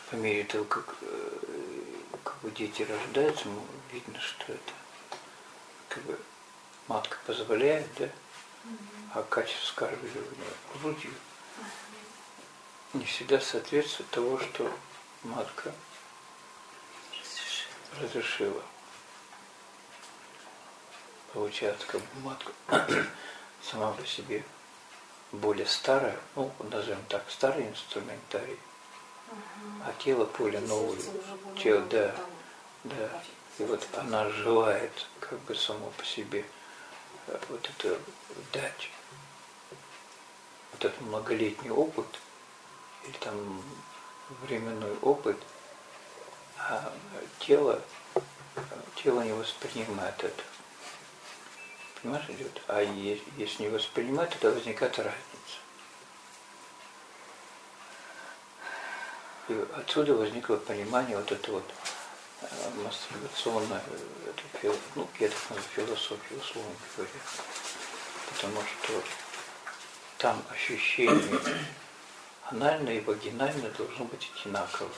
по мере того, как бы дети рождаются, видно, что это как бы матка позволяет, да, а качество вскармливания грудью не всегда соответствует того, что матка разрешила. Получается, как бы матка сама по себе более старая, ну, назовем так, старый инструментарий, а тело более новое. Тело, да, да. И вот она желает как бы само по себе вот это дать. Вот этот многолетний опыт, или там временной опыт, а тело не воспринимает это. Понимаешь, идет? А если не воспринимать, тогда возникает разница. И отсюда возникло понимание вот это вот мастурбационное, ну, я так называю, философию, условно говоря. Потому что там ощущение анальное и вагинальное должно быть одинаково.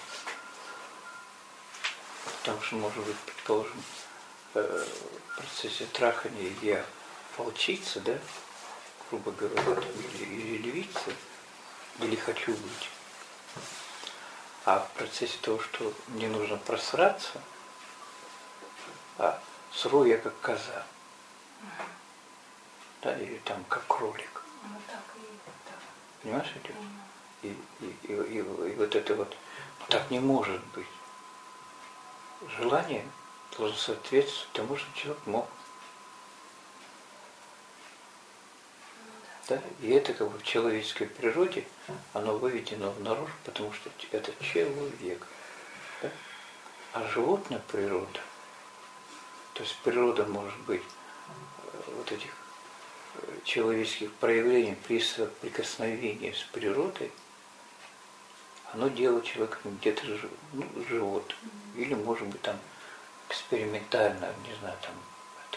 Потому что, может быть, предположим, в процессе трахания я волчица, да, грубо говоря, или львица, или хочу быть. А в процессе того, что мне нужно просраться, сру я как коза. Да, или там как кролик. Ну так и так. Понимаешь, идет? И вот это вот так не может быть. Желание должно соответствовать тому, что человек мог. Да? И это как бы в человеческой природе, оно выведено наружу, потому что это человек. Да? А животная природа, то есть природа может быть вот этих человеческих проявлений при соприкосновении с природой, оно делает человека где-то живот. Или может быть там экспериментально, не знаю, там это.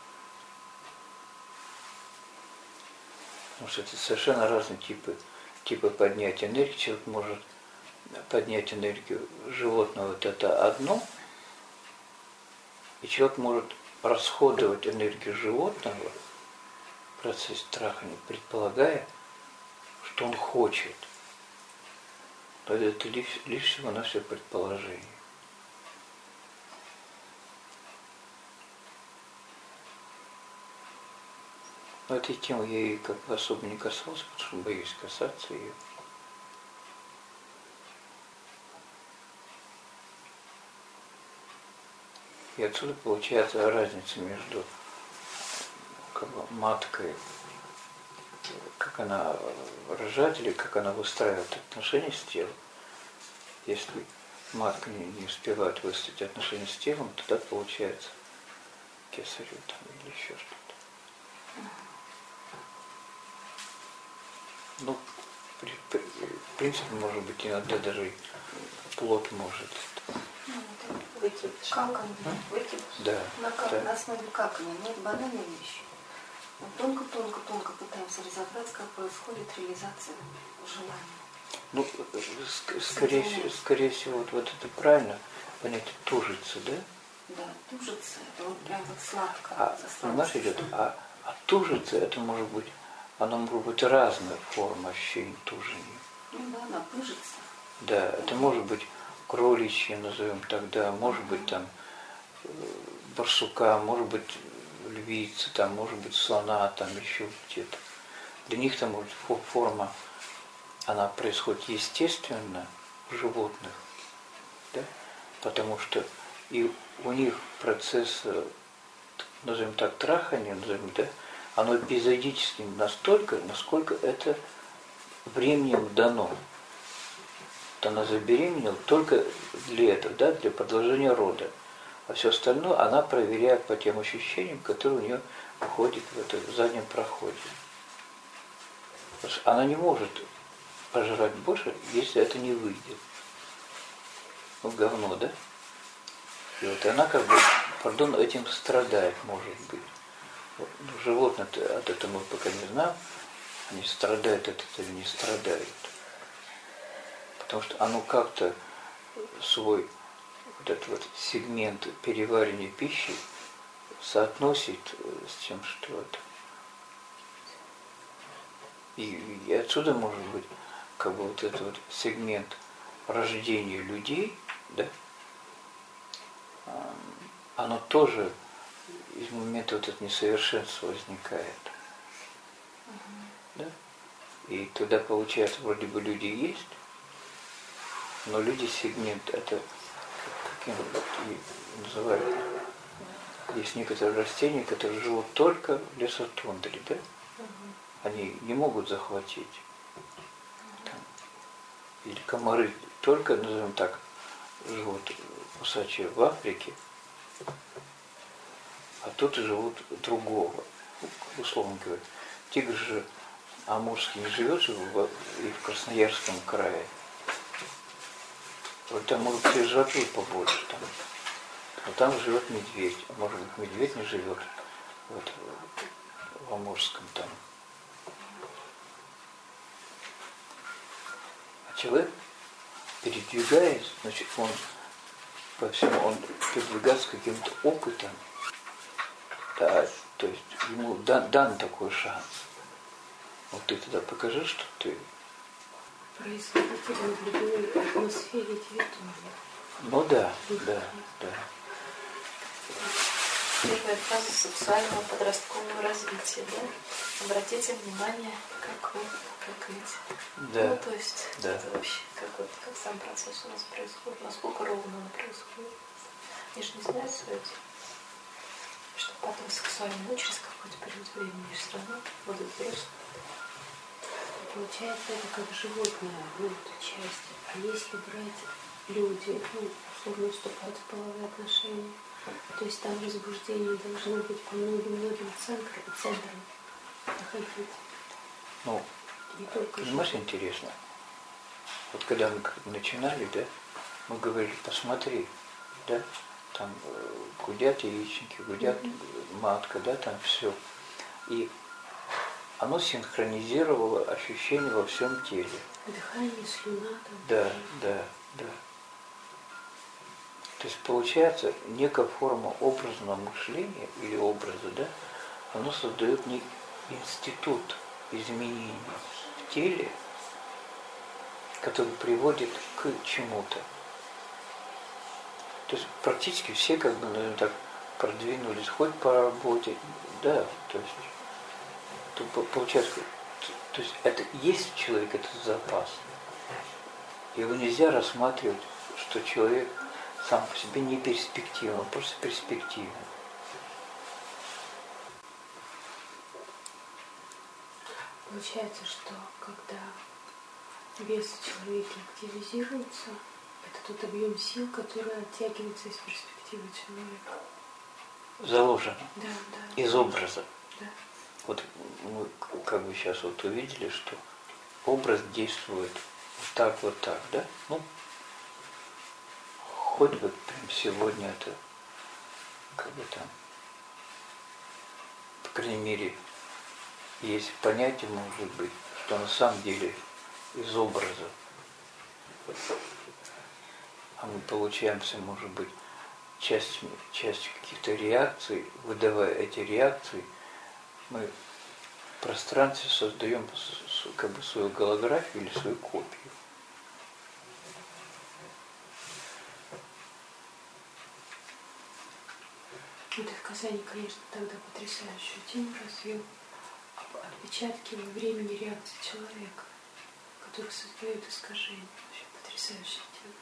Потому что это совершенно разные типы поднятия энергии. Человек может поднять энергию животного, вот это одно, и человек может расходовать энергию животного в процессе трахания, предполагая, что он хочет. Но это лишь всего на все предположение. Но этой темы я и как бы особо не касался, потому что боюсь касаться ее. И отсюда получается разница между как бы маткой, как она рожает или как она выстраивает отношения с телом. Если матка не успевает выстроить отношения с телом, тогда получается кесарево там или еще что-то. Ну, в принципе, может быть, иногда даже плод может. Выкидыш. Каканье. Выкидыш. Да. На основе какания. Нет банальной вещи. Мы тонко-тонко пытаемся разобрать, как происходит реализация желания. Ну, скорее всего, вот это правильно понятие тужится, да? Да, тужится. Это вот прям вот сладко. Понимаешь, идет? А тужится, это может быть, оно может быть разная форма ощущения тужения. Ну да, она пыжится. Да, это может быть кроличье, назовем тогда, может быть там барсука, может быть львица, там, может быть слона, там еще где-то. Для них там может форма, она происходит естественно в животных, да? Потому что и у них процесс, назовем так, трахания, назовем, да, оно эпизодически настолько, насколько это временем дано. Вот она забеременела только для этого, да, для продолжения рода. А все остальное она проверяет по тем ощущениям, которые у нее выходят в заднем проходе. Потому что она не может пожрать больше, если это не выйдет. Ну, говно, да? И вот она как бы, пардон, этим страдает, может быть. Вот, ну, животные от этого мы пока не знаем, они страдают от этого или не страдают. Потому что оно как-то свой вот этот вот сегмент переваривания пищи соотносит с тем, что это. И отсюда может быть как бы вот этот вот сегмент рождения людей, да, оно тоже из момента вот этого несовершенства возникает. Да? И тогда получается, вроде бы люди есть, но люди сегмент, это каким называют, есть некоторые растения, которые живут только в лесотундре, да? Они не могут захватить. Там, или комары только, назовем так, живут кусачие в Африке, а тут живут другого, условно говоря. Тигр же амурский не живет же и в Красноярском крае. Вот там может быть жратвы побольше там. Но там живет медведь. А может быть медведь не живет вот, в Амурском там. А человек, передвигаясь, значит, он по всему, он передвигается каким-то опытом. Да, то есть ему дан такой шанс. Вот ты тогда покажи, что ты... Происходителем в любой атмосфере территории. Ну да. Первая фаза сексуального подросткового развития, да? Обратите внимание, как эти. Да. Ну, то есть, да. это вообще, как сам процесс у нас происходит, насколько ровно он происходит. Я же не знаю, что потом сексуально, ну, через какой-то период времени все равно будут взрослые. Получается, это как животное, ну, это часть. А если брать люди, ну, условно вступать в половые отношения, то есть там возбуждение должно быть по многим центрам доходить. Ну, понимаешь, интересно. Вот когда мы начинали, да, мы говорили, посмотри, да, там гудят яичники, гудят матка, да, там все. И оно синхронизировало ощущения во всем теле. Дыхание, слюна там. Да. То есть получается некая форма образного мышления или образа, да, оно создает некий институт изменений в теле, который приводит к чему-то. То есть практически все как бы, наверное, так продвинулись, хоть по работе, да, то есть получается, то есть это есть в человеке этот запас. Его нельзя рассматривать, что человек сам по себе не перспективен, он просто перспективен. Получается, что когда вес человека активизируется, это тот объем сил, который оттягивается из перспективы человека. Заложено. Да. Из образа. Да. Вот мы как бы сейчас вот увидели, что образ действует вот так, да? Ну, хоть вот прям сегодня это, как бы там, по крайней мере, есть понятие, может быть, что на самом деле из образа, а мы получаемся, может быть, частью каких-то реакций, выдавая эти реакции, мы в пространстве создаем как бы свою голографию или свою копию. Ты в Казани, конечно, тогда потрясающую тему развил. Отпечатки во времени реакции человека, которые создают искажения. Вообще потрясающая тема.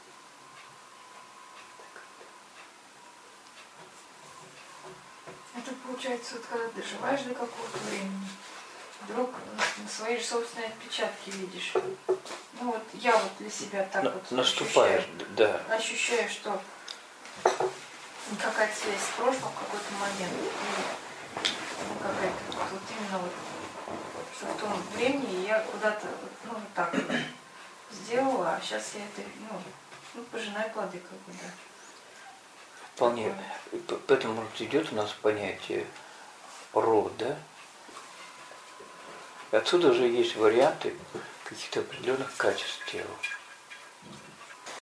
Это получается, вот когда доживаешь до какого-то времени, вдруг на свои же собственные отпечатки видишь. Ну вот я вот для себя так вот наступаешь, ощущаю, что какая-то связь с прошлым в какой-то момент. Ну, какая-то вот именно вот, что в том времени я куда-то, ну, вот так вот сделала, а сейчас я это, ну, пожинаю плоды, как бы, да. Вполне. Поэтому, может, идет у нас понятие род, да? И отсюда уже есть варианты каких-то определенных качеств тела.